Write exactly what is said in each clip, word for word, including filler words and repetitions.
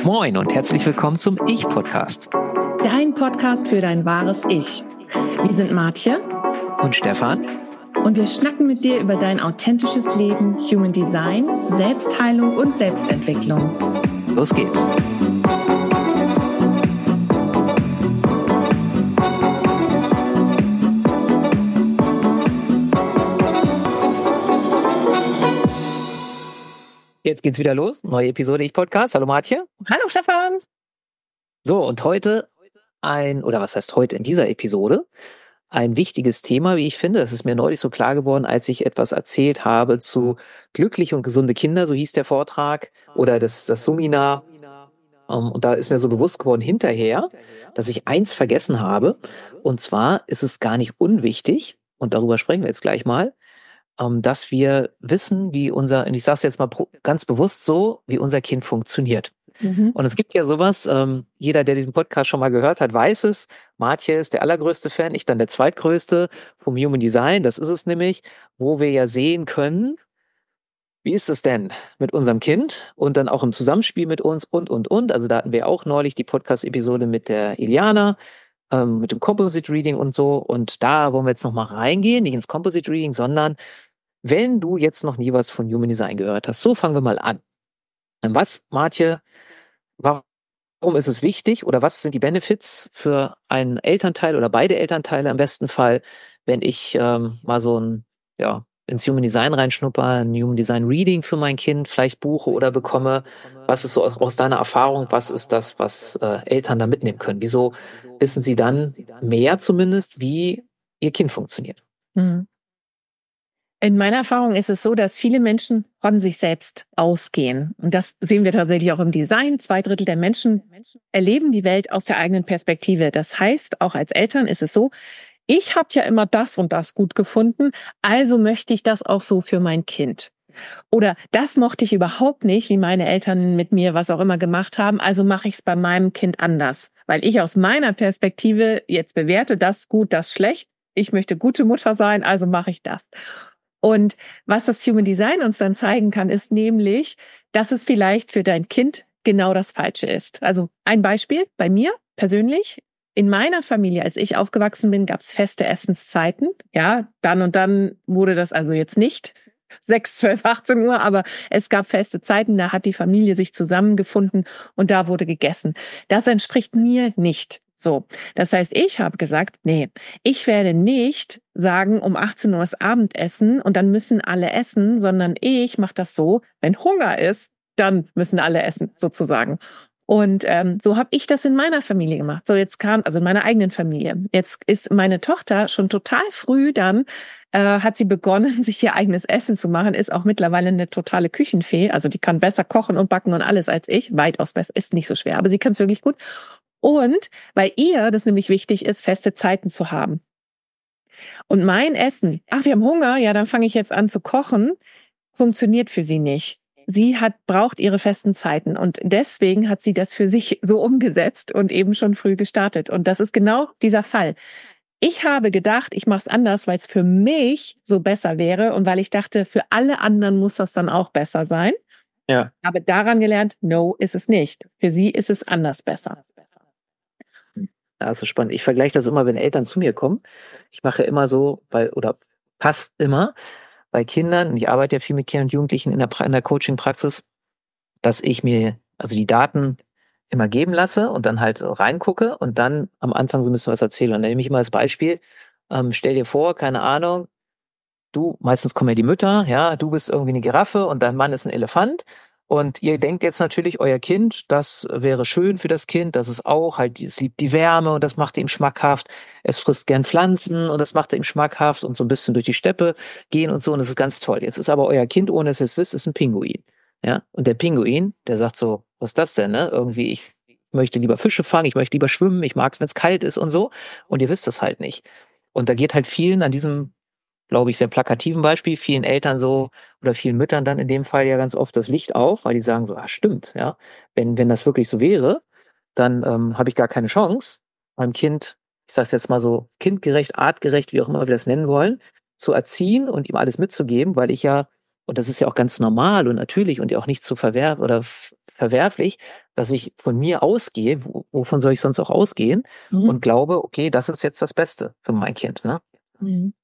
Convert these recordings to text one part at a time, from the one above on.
Moin und herzlich willkommen zum Ich-Podcast. Dein Podcast für dein wahres Ich. Wir sind Martje und Stefan und wir schnacken mit dir über dein authentisches Leben, Human Design, Selbstheilung und Selbstentwicklung. Los geht's. Jetzt geht's wieder los. Neue Episode Ich-Podcast. Hallo Martje. Hallo Stefan. So, und heute ein, oder was heißt heute in dieser Episode, ein wichtiges Thema, wie ich finde. Das ist mir neulich so klar geworden, als ich etwas erzählt habe zu glückliche und gesunde Kinder, so hieß der Vortrag, oder das, das Seminar. Und da ist mir so bewusst geworden hinterher, dass ich eins vergessen habe. Und zwar ist es gar nicht unwichtig, und darüber sprechen wir jetzt gleich mal, dass wir wissen, wie unser, und ich sage es jetzt mal ganz bewusst so, wie unser Kind funktioniert. Mhm. Und es gibt ja sowas, ähm, jeder, der diesen Podcast schon mal gehört hat, weiß es. Martje ist der allergrößte Fan, ich dann der zweitgrößte vom Human Design. Das ist es nämlich, wo wir ja sehen können, wie ist es denn mit unserem Kind und dann auch im Zusammenspiel mit uns und, und, und. Also da hatten wir auch neulich die Podcast-Episode mit der Iliana, ähm, mit dem Composite Reading und so. Und da wollen wir jetzt nochmal reingehen, nicht ins Composite Reading, sondern wenn du jetzt noch nie was von Human Design gehört hast, so fangen wir mal an. Was, Martje, warum ist es wichtig oder was sind die Benefits für einen Elternteil oder beide Elternteile im besten Fall, wenn ich ähm, mal so ein, ja, ins Human Design reinschnupper, ein Human Design Reading für mein Kind vielleicht buche oder bekomme? Was ist so aus, aus deiner Erfahrung, was ist das, was äh, Eltern da mitnehmen können? Wieso wissen sie dann mehr zumindest, wie ihr Kind funktioniert? Mhm. In meiner Erfahrung ist es so, dass viele Menschen von sich selbst ausgehen. Und das sehen wir tatsächlich auch im Design. Zwei Drittel der Menschen erleben die Welt aus der eigenen Perspektive. Das heißt, auch als Eltern ist es so, ich habe ja immer das und das gut gefunden, also möchte ich das auch so für mein Kind. Oder das mochte ich überhaupt nicht, wie meine Eltern mit mir was auch immer gemacht haben, also mache ich es bei meinem Kind anders. Weil ich aus meiner Perspektive jetzt bewerte, das gut, das schlecht. Ich möchte gute Mutter sein, also mache ich das. Und was das Human Design uns dann zeigen kann, ist nämlich, dass es vielleicht für dein Kind genau das Falsche ist. Also ein Beispiel bei mir persönlich. In meiner Familie, als ich aufgewachsen bin, gab es feste Essenszeiten. Ja, dann und dann wurde das also jetzt nicht sechs, zwölf, achtzehn Uhr, aber es gab feste Zeiten, da hat die Familie sich zusammengefunden und da wurde gegessen. Das entspricht mir nicht. So, das heißt, ich habe gesagt, nee, ich werde nicht sagen, um achtzehn Uhr ist Abendessen und dann müssen alle essen, sondern ich mache das so, wenn Hunger ist, dann müssen alle essen, sozusagen. Und ähm, so habe ich das in meiner Familie gemacht. So jetzt kam, also in meiner eigenen Familie. Jetzt ist meine Tochter schon total früh dann, äh, hat sie begonnen, sich ihr eigenes Essen zu machen, ist auch mittlerweile eine totale Küchenfee. Also die kann besser kochen und backen und alles als ich. Weitaus besser, ist nicht so schwer, aber sie kann es wirklich gut. Und weil ihr das nämlich wichtig ist, feste Zeiten zu haben. Und mein Essen, ach, wir haben Hunger, ja, dann fange ich jetzt an zu kochen, funktioniert für sie nicht. Sie hat, braucht ihre festen Zeiten und deswegen hat sie das für sich so umgesetzt und eben schon früh gestartet. Und das ist genau dieser Fall. Ich habe gedacht, ich mache es anders, weil es für mich so besser wäre und weil ich dachte, für alle anderen muss das dann auch besser sein. Ja. Habe daran gelernt, no, ist es nicht. Für sie ist es anders besser. Das ist spannend. Ich vergleiche das immer, wenn Eltern zu mir kommen. Ich mache immer so, weil, oder fast immer, bei Kindern, und ich arbeite ja viel mit Kindern und Jugendlichen in der, in der Coaching-Praxis, dass ich mir also die Daten immer geben lasse und dann halt reingucke und dann am Anfang so ein bisschen was erzähle. Und dann nehme ich immer das Beispiel, ähm, stell dir vor, keine Ahnung, du, meistens kommen ja die Mütter, ja, du bist irgendwie eine Giraffe und dein Mann ist ein Elefant. Und ihr denkt jetzt natürlich, euer Kind, das wäre schön für das Kind, das ist auch halt, es liebt die Wärme und das macht ihm schmackhaft. Es frisst gern Pflanzen und das macht ihm schmackhaft und so ein bisschen durch die Steppe gehen und so und das ist ganz toll. Jetzt ist aber euer Kind, ohne dass ihr es wisst, ist ein Pinguin. Ja, und der Pinguin, der sagt so, was ist das denn, ne? Irgendwie, ich möchte lieber Fische fangen, ich möchte lieber schwimmen, ich mag es, wenn es kalt ist und so. Und ihr wisst es halt nicht. Und da geht halt vielen an diesem, glaube ich, sehr plakativen Beispiel, vielen Eltern so oder vielen Müttern dann in dem Fall ja ganz oft das Licht auf, weil die sagen so, ah, stimmt, ja, wenn wenn das wirklich so wäre, dann ähm, habe ich gar keine Chance, meinem Kind, ich sage es jetzt mal so, kindgerecht, artgerecht, wie auch immer wir das nennen wollen, zu erziehen und ihm alles mitzugeben, weil ich ja Und das ist ja auch ganz normal und natürlich und ja auch nicht zu verwerf oder f- verwerflich, dass ich von mir ausgehe, wo, wovon soll ich sonst auch ausgehen Mhm. und glaube, okay, das ist jetzt das Beste für mein Kind, ne? Mhm.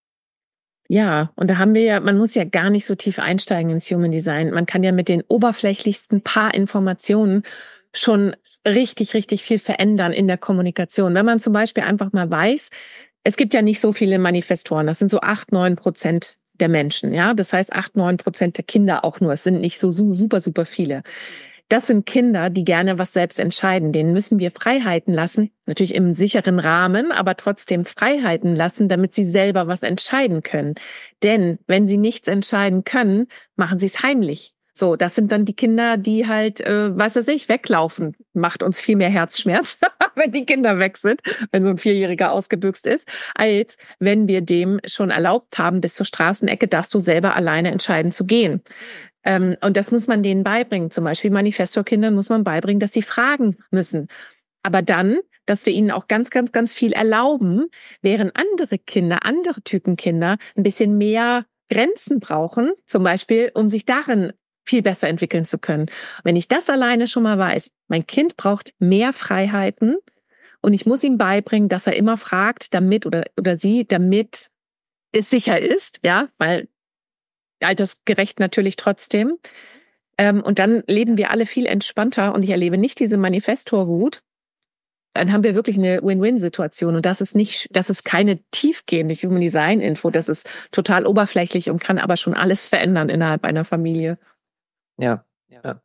Ja, und da haben wir ja, man muss ja gar nicht so tief einsteigen ins Human Design. Man kann ja mit den oberflächlichsten paar Informationen schon richtig, richtig viel verändern in der Kommunikation. Wenn man zum Beispiel einfach mal weiß, es gibt ja nicht so viele Manifestoren, das sind so acht, neun Prozent der Menschen, ja. Das heißt acht, neun Prozent der Kinder auch nur. Es sind nicht so super, super viele. Das sind Kinder, die gerne was selbst entscheiden. Denen müssen wir Freiheiten lassen, natürlich im sicheren Rahmen, aber trotzdem Freiheiten lassen, damit sie selber was entscheiden können. Denn wenn sie nichts entscheiden können, machen sie es heimlich. So, das sind dann die Kinder, die halt, äh, was weiß ich, weglaufen. Macht uns viel mehr Herzschmerz, wenn die Kinder weg sind, wenn so ein Vierjähriger ausgebüxt ist, als wenn wir dem schon erlaubt haben, bis zur Straßenecke darfst du selber alleine entscheiden zu gehen. Ähm, und das muss man denen beibringen. Zum Beispiel Manifestor-Kindern muss man beibringen, dass sie fragen müssen. Aber dann, dass wir ihnen auch ganz, ganz, ganz viel erlauben, während andere Kinder, andere Typen Kinder ein bisschen mehr Grenzen brauchen, zum Beispiel, um sich darin viel besser entwickeln zu können. Wenn ich das alleine schon mal weiß, mein Kind braucht mehr Freiheiten und ich muss ihm beibringen, dass er immer fragt, damit oder, oder sie, damit es sicher ist, ja, weil altersgerecht natürlich trotzdem. Ähm, und dann leben wir alle viel entspannter und ich erlebe nicht diese Manifestorwut. Dann haben wir wirklich eine Win-Win-Situation und das ist nicht, das ist keine tiefgehende Human Design Info, das ist total oberflächlich und kann aber schon alles verändern innerhalb einer Familie. Ja, ja.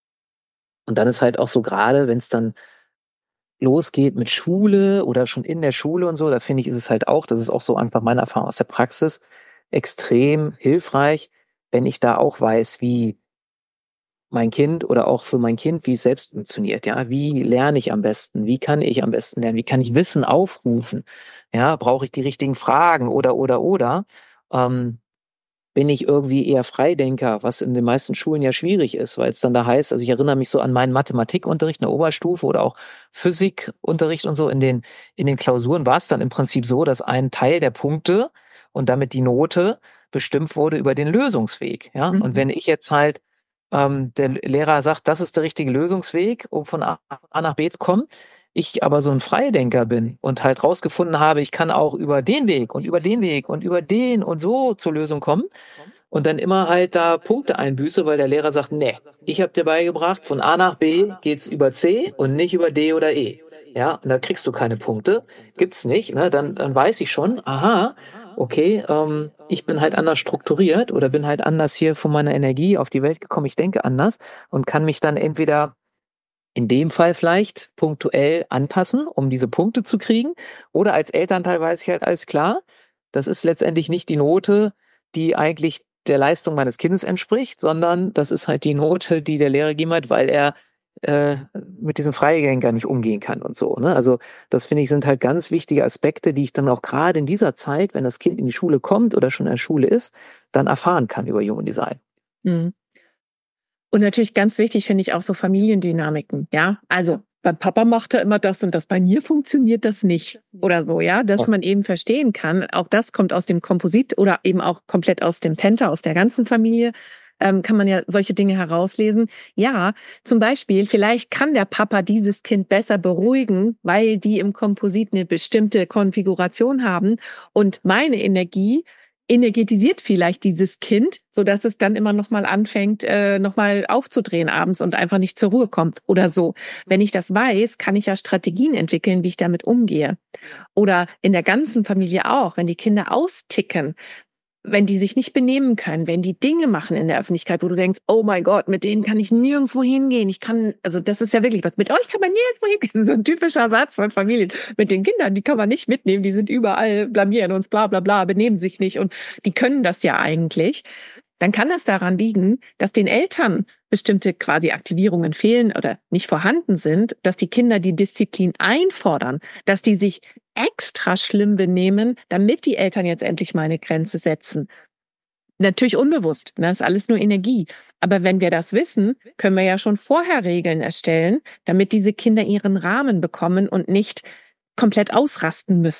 Und dann ist halt auch so gerade, wenn es dann losgeht mit Schule oder schon in der Schule und so, da finde ich, ist es halt auch, das ist auch so einfach meine Erfahrung aus der Praxis, extrem hilfreich, wenn ich da auch weiß, wie mein Kind oder auch für mein Kind, wie es selbst funktioniert, ja, wie lerne ich am besten, wie kann ich am besten lernen, wie kann ich Wissen aufrufen, ja, brauche ich die richtigen Fragen oder, oder, oder, ähm, bin ich irgendwie eher Freidenker, was in den meisten Schulen ja schwierig ist, weil es dann da heißt, also ich erinnere mich so an meinen Mathematikunterricht in der Oberstufe oder auch Physikunterricht und so, in den, in den Klausuren war es dann im Prinzip so, dass ein Teil der Punkte und damit die Note bestimmt wurde über den Lösungsweg, ja, und wenn ich jetzt halt, ähm, der Lehrer sagt, das ist der richtige Lösungsweg, um von A, A nach B zu kommen, ich aber so ein Freidenker bin und halt rausgefunden habe, ich kann auch über den Weg und über den Weg und über den und so zur Lösung kommen und dann immer halt da Punkte einbüße, weil der Lehrer sagt, nee, ich habe dir beigebracht, von A nach B geht's über C und nicht über D oder E. Ja, und da kriegst du keine Punkte, gibt's nicht, ne? Dann, dann weiß ich schon, aha, okay, ähm, ich bin halt anders strukturiert oder bin halt anders hier von meiner Energie auf die Welt gekommen, ich denke anders und kann mich dann entweder in dem Fall vielleicht punktuell anpassen, um diese Punkte zu kriegen. Oder als Elternteil weiß ich halt alles klar, das ist letztendlich nicht die Note, die eigentlich der Leistung meines Kindes entspricht, sondern das ist halt die Note, die der Lehrer gegeben hat, weil er äh, mit diesem Freidenker nicht umgehen kann und so. Ne? Also das finde ich sind halt ganz wichtige Aspekte, die ich dann auch gerade in dieser Zeit, wenn das Kind in die Schule kommt oder schon in der Schule ist, dann erfahren kann über Human Design. Mhm. Und natürlich ganz wichtig finde ich auch so Familiendynamiken, ja. Also beim Papa macht er immer das und das, bei mir funktioniert das nicht oder so, ja. Dass man eben verstehen kann, auch das kommt aus dem Komposit oder eben auch komplett aus dem Penta, aus der ganzen Familie, ähm, kann man ja solche Dinge herauslesen. Ja, zum Beispiel, vielleicht kann der Papa dieses Kind besser beruhigen, weil die im Komposit eine bestimmte Konfiguration haben und meine Energie energetisiert vielleicht dieses Kind, so dass es dann immer noch mal anfängt, äh, noch mal aufzudrehen abends und einfach nicht zur Ruhe kommt oder so. Wenn ich das weiß, kann ich ja Strategien entwickeln, wie ich damit umgehe. Oder in der ganzen Familie auch, wenn die Kinder austicken, wenn die sich nicht benehmen können, wenn die Dinge machen in der Öffentlichkeit, wo du denkst, oh mein Gott, mit denen kann ich nirgendwo hingehen. Ich kann, also das ist ja wirklich was. Mit euch kann man nirgendwo hingehen. So ein typischer Satz von Familien. Mit den Kindern, die kann man nicht mitnehmen. Die sind überall, blamieren uns, bla, bla, bla, benehmen sich nicht. Und die können das ja eigentlich. Dann kann das daran liegen, dass den Eltern bestimmte quasi Aktivierungen fehlen oder nicht vorhanden sind, dass die Kinder die Disziplin einfordern, dass die sich extra schlimm benehmen, damit die Eltern jetzt endlich mal eine Grenze setzen. Natürlich unbewusst, das ist alles nur Energie. Aber wenn wir das wissen, können wir ja schon vorher Regeln erstellen, damit diese Kinder ihren Rahmen bekommen und nicht komplett ausrasten müssen.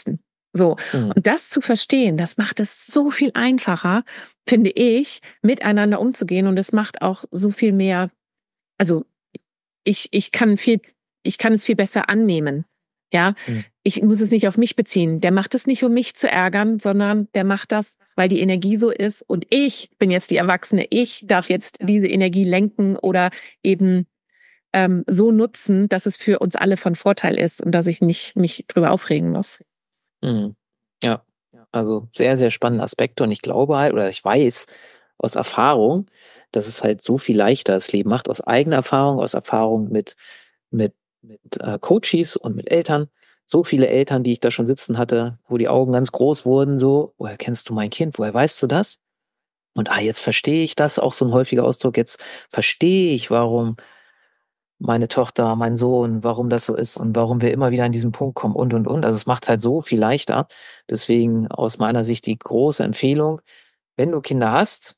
So. Mhm. Und das zu verstehen, das macht es so viel einfacher, finde ich, miteinander umzugehen. Und es macht auch so viel mehr, also ich, ich kann viel, ich kann es viel besser annehmen. Ja, Mhm. ich muss es nicht auf mich beziehen. Der macht es nicht, um mich zu ärgern, sondern der macht das, weil die Energie so ist. Und ich bin jetzt die Erwachsene. Ich darf jetzt diese Energie lenken oder eben ähm, so nutzen, dass es für uns alle von Vorteil ist und dass ich nicht mich drüber aufregen muss. Mhm. Ja, also sehr, sehr spannende Aspekte. Und ich glaube halt, oder ich weiß aus Erfahrung, dass es halt so viel leichter das Leben macht, aus eigener Erfahrung, aus Erfahrung mit, mit, mit äh, Coaches und mit Eltern. So viele Eltern, die ich da schon sitzen hatte, wo die Augen ganz groß wurden, so, woher kennst du mein Kind? Woher weißt du das? Und ah, jetzt verstehe ich das, auch so ein häufiger Ausdruck, jetzt verstehe ich, warum meine Tochter, mein Sohn, warum das so ist und warum wir immer wieder an diesen Punkt kommen und, und, und. Also es macht halt so viel leichter. Deswegen aus meiner Sicht die große Empfehlung, wenn du Kinder hast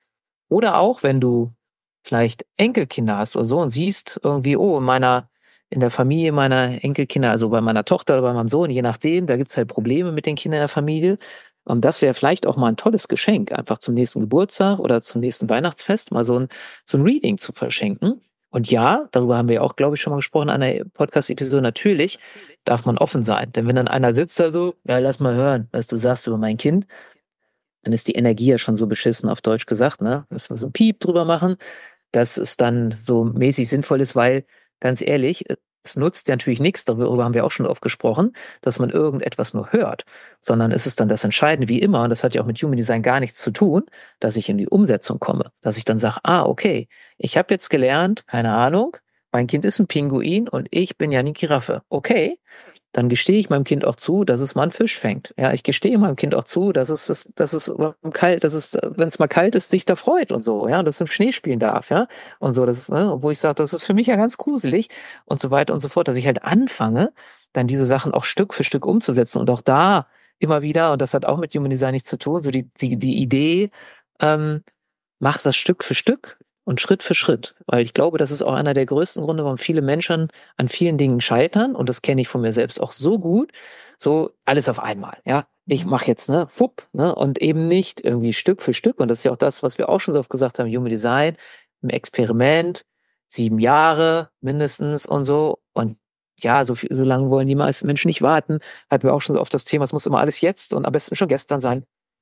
oder auch wenn du vielleicht Enkelkinder hast oder so und siehst irgendwie, oh, in meiner, in der Familie meiner Enkelkinder, also bei meiner Tochter oder bei meinem Sohn, je nachdem, da gibt's halt Probleme mit den Kindern in der Familie. Und das wäre vielleicht auch mal ein tolles Geschenk, einfach zum nächsten Geburtstag oder zum nächsten Weihnachtsfest mal so ein, so ein Reading zu verschenken. Und ja, darüber haben wir ja auch, glaube ich, schon mal gesprochen an der Podcast-Episode. Natürlich darf man offen sein. Denn wenn dann einer sitzt da so, ja, lass mal hören, was du sagst über mein Kind, dann ist die Energie ja schon so beschissen, auf Deutsch gesagt, ne? Dass wir so ein Piep drüber machen, dass es dann so mäßig sinnvoll ist, weil, ganz ehrlich, es nutzt ja natürlich nichts, darüber haben wir auch schon oft gesprochen, dass man irgendetwas nur hört, sondern es ist dann das Entscheidende, wie immer, und das hat ja auch mit Human Design gar nichts zu tun, dass ich in die Umsetzung komme, dass ich dann sage, ah, okay, ich habe jetzt gelernt, keine Ahnung, mein Kind ist ein Pinguin und ich bin ja eine Giraffe. Okay, dann gestehe ich meinem Kind auch zu, dass es mal einen Fisch fängt. Ja, ich gestehe meinem Kind auch zu, dass es, dass, dass es kalt, dass es, wenn es mal kalt ist, sich da freut und so, ja, dass es im Schnee spielen darf, ja, und so, das ist, ne, obwohl ich sage, das ist für mich ja ganz gruselig und so weiter und so fort, dass ich halt anfange, dann diese Sachen auch Stück für Stück umzusetzen und auch da immer wieder, und das hat auch mit Human Design nichts zu tun, so die, die, die Idee, ähm, mach das Stück für Stück und Schritt für Schritt. Weil ich glaube, das ist auch einer der größten Gründe, warum viele Menschen an vielen Dingen scheitern. Und das kenne ich von mir selbst auch so gut. So alles auf einmal, ja. Ich mache jetzt, ne, fupp, ne, und eben nicht irgendwie Stück für Stück. Und das ist ja auch das, was wir auch schon so oft gesagt haben, Human Design, im Experiment, sieben Jahre mindestens und so. Und ja, so viel, so lange wollen die meisten Menschen nicht warten. Hatten wir auch schon so oft das Thema, es muss immer alles jetzt und am besten schon gestern sein.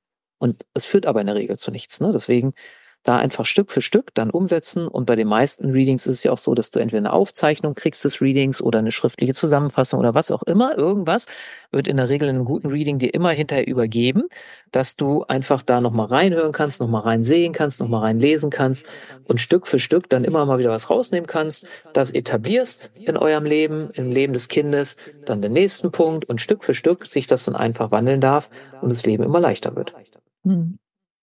Und es führt aber in der Regel zu nichts, ne? Deswegen da einfach Stück für Stück dann umsetzen. Und bei den meisten Readings ist es ja auch so, dass du entweder eine Aufzeichnung kriegst des Readings oder eine schriftliche Zusammenfassung oder was auch immer. Irgendwas wird in der Regel in einem guten Reading dir immer hinterher übergeben, dass du einfach da nochmal reinhören kannst, nochmal reinsehen kannst, nochmal reinlesen kannst und Stück für Stück dann immer mal wieder was rausnehmen kannst, das etablierst in eurem Leben, im Leben des Kindes, dann den nächsten Punkt und Stück für Stück sich das dann einfach wandeln darf und das Leben immer leichter wird. Hm.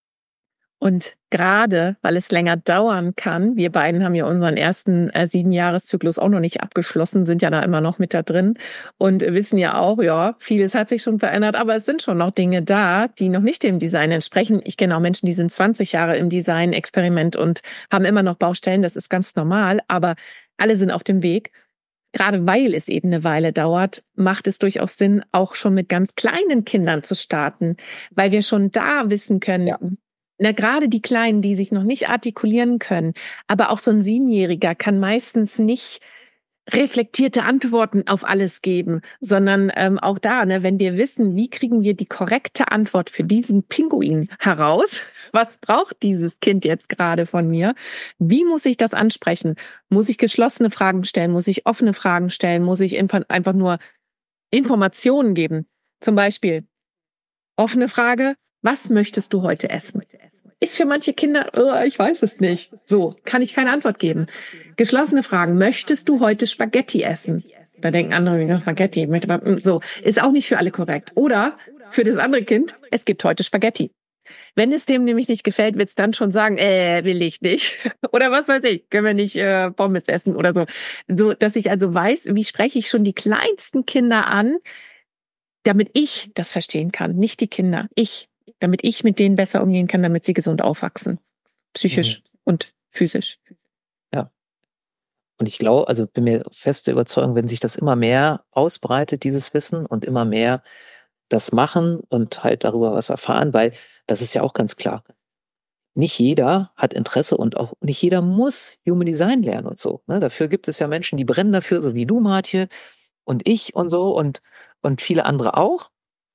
Und gerade, weil es länger dauern kann, wir beiden haben ja unseren ersten äh, Siebenjahreszyklus auch noch nicht abgeschlossen, sind ja da immer noch mit da drin und wissen ja auch, ja, vieles hat sich schon verändert, aber es sind schon noch Dinge da, die noch nicht dem Design entsprechen. Ich kenne auch Menschen, die sind zwanzig Jahre im Design-Experiment und haben immer noch Baustellen, das ist ganz normal, aber alle sind auf dem Weg. Gerade weil es eben eine Weile dauert, macht es durchaus Sinn, auch schon mit ganz kleinen Kindern zu starten, weil wir schon da wissen können, ja. Na, gerade die Kleinen, die sich noch nicht artikulieren können, aber auch so ein Siebenjähriger kann meistens nicht reflektierte Antworten auf alles geben, sondern ähm, auch da, ne, wenn wir wissen, wie kriegen wir die korrekte Antwort für diesen Pinguin heraus, was braucht dieses Kind jetzt gerade von mir, wie muss ich das ansprechen, muss ich geschlossene Fragen stellen, muss ich offene Fragen stellen, muss ich einfach nur Informationen geben, zum Beispiel offene Frage, was möchtest du heute essen? Ist für manche Kinder, oh, ich weiß es nicht. So, kann ich keine Antwort geben. Geschlossene Fragen. Möchtest du heute Spaghetti essen? Da denken andere, Spaghetti. So, ist auch nicht für alle korrekt. Oder für das andere Kind, es gibt heute Spaghetti. Wenn es dem nämlich nicht gefällt, wird es dann schon sagen, äh, will ich nicht. Oder was weiß ich, können wir nicht äh, Pommes essen oder so. So, dass ich also weiß, wie spreche ich schon die kleinsten Kinder an, damit ich das verstehen kann, nicht die Kinder, ich, damit ich mit denen besser umgehen kann, damit sie gesund aufwachsen, psychisch mhm. und physisch. Ja. Und ich glaube, also bin mir feste Überzeugung, wenn sich das immer mehr ausbreitet, dieses Wissen, und immer mehr das machen und halt darüber was erfahren, weil das ist ja auch ganz klar. Nicht jeder hat Interesse und auch nicht jeder muss Human Design lernen und so. Ne? Dafür gibt es ja Menschen, die brennen dafür, so wie du, Martje, und ich und so und, und viele andere auch.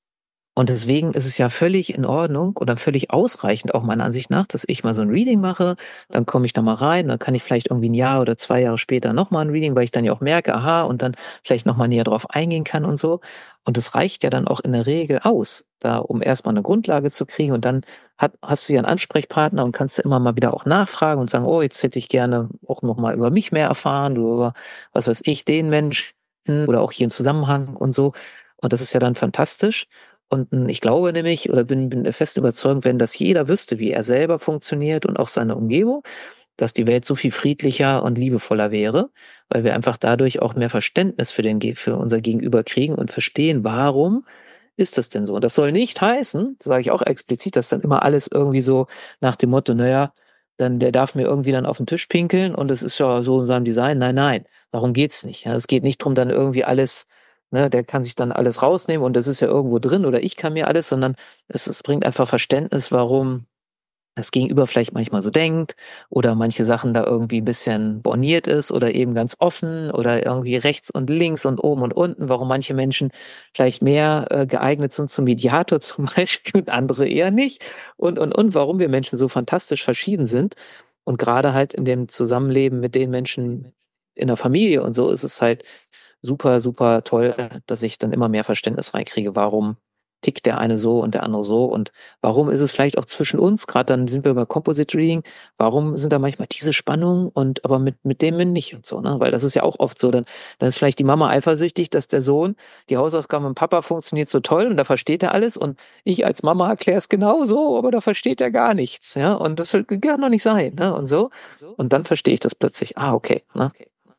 Und deswegen ist es ja völlig in Ordnung oder völlig ausreichend, auch meiner Ansicht nach, dass ich mal so ein Reading mache, dann komme ich da mal rein, dann kann ich vielleicht irgendwie ein Jahr oder zwei Jahre später nochmal ein Reading, weil ich dann ja auch merke, aha, und dann vielleicht nochmal näher drauf eingehen kann und so. Und das reicht ja dann auch in der Regel aus, da um erstmal eine Grundlage zu kriegen und dann hat, hast du ja einen Ansprechpartner und kannst du immer mal wieder auch nachfragen und sagen, oh, jetzt hätte ich gerne auch nochmal über mich mehr erfahren oder über, was weiß ich, den Menschen oder auch hier im Zusammenhang und so. Und das ist ja dann fantastisch. Und ich glaube nämlich oder bin, bin fest überzeugt, wenn das jeder wüsste, wie er selber funktioniert und auch seine Umgebung, dass die Welt so viel friedlicher und liebevoller wäre, weil wir einfach dadurch auch mehr Verständnis für den, für unser Gegenüber kriegen und verstehen, warum ist das denn so? Und das soll nicht heißen, das sage ich auch explizit, dass dann immer alles irgendwie so nach dem Motto, naja, dann der darf mir irgendwie dann auf den Tisch pinkeln und es ist ja so in seinem Design. Nein, nein, darum geht's nicht. Ja, es geht nicht drum, dann irgendwie alles, ne, der kann sich dann alles rausnehmen und das ist ja irgendwo drin oder ich kann mir alles, sondern es, es bringt einfach Verständnis, warum das Gegenüber vielleicht manchmal so denkt oder manche Sachen da irgendwie ein bisschen borniert ist oder eben ganz offen oder irgendwie rechts und links und oben und unten, warum manche Menschen vielleicht mehr äh, geeignet sind zum Mediator zum Beispiel und andere eher nicht und, und, und, warum wir Menschen so fantastisch verschieden sind. Und gerade halt in dem Zusammenleben mit den Menschen in der Familie und so ist es halt super, super toll, dass ich dann immer mehr Verständnis reinkriege, warum tickt der eine so und der andere so und warum ist es vielleicht auch zwischen uns, gerade dann sind wir bei Composite Reading, warum sind da manchmal diese Spannungen und aber mit mit dem nicht und so, ne? Weil das ist ja auch oft so, dann, dann ist vielleicht die Mama eifersüchtig, dass der Sohn die Hausaufgaben mit Papa funktioniert so toll und da versteht er alles und ich als Mama erkläre es genauso, aber da versteht er gar nichts, ja? Und das kann doch nicht sein, ne? Und so. Und dann verstehe ich das plötzlich. Ah, okay, ne?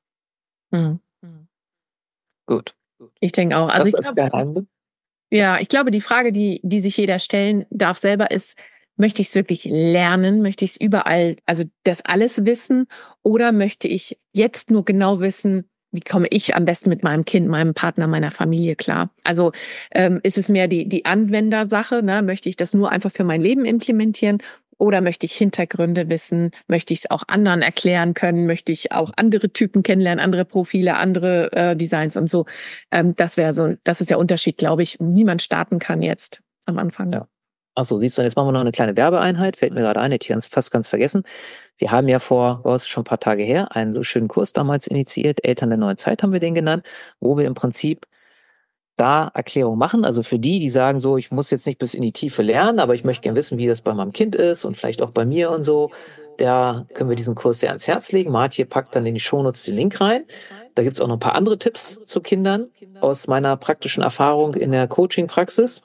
Mhm. Gut. Ich denke auch. Also Das ich ist glaube, kein Einblick. ja, ich glaube, die Frage, die, die sich jeder stellen darf selber ist, möchte ich es wirklich lernen? Möchte ich es überall, also das alles wissen? Oder möchte ich jetzt nur genau wissen, wie komme ich am besten mit meinem Kind, meinem Partner, meiner Familie klar? Also ähm, ist es mehr die, die Anwendersache, ne? Möchte ich das nur einfach für mein Leben implementieren? Oder möchte ich Hintergründe wissen? Möchte ich es auch anderen erklären können? Möchte ich auch andere Typen kennenlernen, andere Profile, andere äh, Designs und so? Ähm, das wäre so, das ist der Unterschied, glaube ich, wie man starten kann jetzt am Anfang. Ja. Achso, siehst du, jetzt machen wir noch eine kleine Werbeeinheit. Fällt mir gerade ein, hätte ich ganz, fast ganz vergessen. Wir haben ja vor, oh, ist schon ein paar Tage her, einen so schönen Kurs damals initiiert. Eltern der neuen Zeit haben wir den genannt, wo wir im Prinzip da Erklärung machen. Also für die, die sagen so, ich muss jetzt nicht bis in die Tiefe lernen, aber ich möchte gerne wissen, wie das bei meinem Kind ist und vielleicht auch bei mir und so. Da können wir diesen Kurs sehr ans Herz legen. Martje packt dann in die Shownotes den Link rein. Da gibt's auch noch ein paar andere Tipps zu Kindern aus meiner praktischen Erfahrung in der Coaching-Praxis.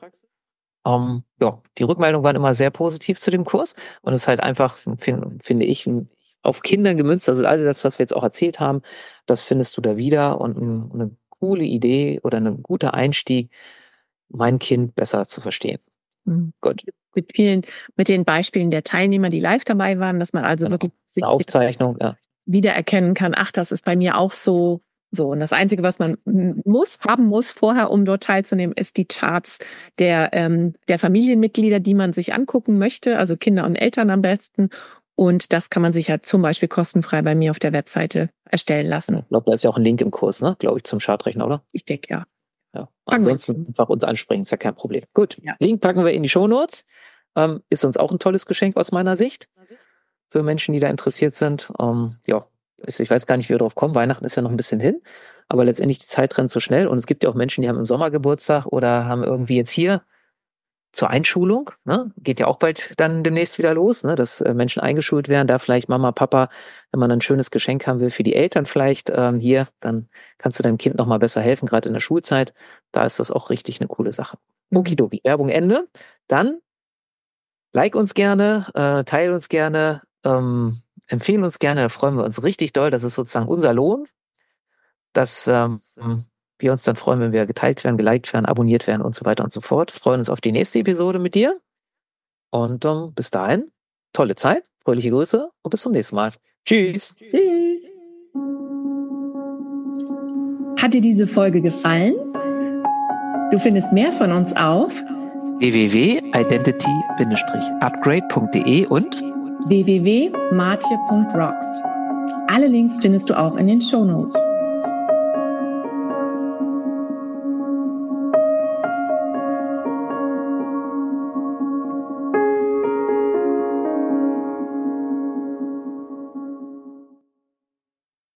Um, ja, die Rückmeldungen waren immer sehr positiv zu dem Kurs und es ist halt einfach, find, finde ich, auf Kinder gemünzt, also all das, was wir jetzt auch erzählt haben, das findest du da wieder und ein, eine coole Idee oder ein guter Einstieg, mein Kind besser zu verstehen. Mhm. Gut. Mit vielen, mit den Beispielen der Teilnehmer, die live dabei waren, dass man also Genau. wirklich sich Eine Aufzeichnung, ja. wiedererkennen kann, ach, das ist bei mir auch so. So, und das Einzige, was man muss, haben muss vorher, um dort teilzunehmen, ist die Charts der, ähm, der Familienmitglieder, die man sich angucken möchte, also Kinder und Eltern am besten. Und das kann man sich ja zum Beispiel kostenfrei bei mir auf der Webseite erstellen lassen. Ich glaube, da ist ja auch ein Link im Kurs, ne? Glaube ich, zum Chartrechner, oder? Ich denke, ja. Ja. Ansonsten einfach uns ansprechen, ist ja kein Problem. Gut, ja. Link packen wir in die Shownotes. Ähm, ist uns auch ein tolles Geschenk aus meiner Sicht. Für Menschen, die da interessiert sind. Ähm, ja, ich weiß gar nicht, wie wir drauf kommen. Weihnachten ist ja noch ein bisschen hin. Aber letztendlich die Zeit rennt so schnell. Und es gibt ja auch Menschen, die haben im Sommer Geburtstag oder haben irgendwie jetzt hier zur Einschulung, ne? Geht ja auch bald dann demnächst wieder los, ne? Dass äh, Menschen eingeschult werden, da vielleicht Mama, Papa, wenn man ein schönes Geschenk haben will für die Eltern vielleicht ähm, hier, dann kannst du deinem Kind noch mal besser helfen, gerade in der Schulzeit. Da ist das auch richtig eine coole Sache. Okidoki, Werbung Ende. Dann like uns gerne, äh, teile uns gerne, ähm, empfehle uns gerne, da freuen wir uns richtig doll. Das ist sozusagen unser Lohn, dass ähm, wir uns dann freuen, wenn wir geteilt werden, geliked werden, abonniert werden und so weiter und so fort. Freuen uns auf die nächste Episode mit dir. Und ähm, bis dahin, tolle Zeit, fröhliche Grüße und bis zum nächsten Mal. Tschüss. Tschüss. Hat dir diese Folge gefallen? Du findest mehr von uns auf w w w punkt identity upgrade punkt d e und w w w punkt martje punkt rocks. Alle Links findest du auch in den Shownotes.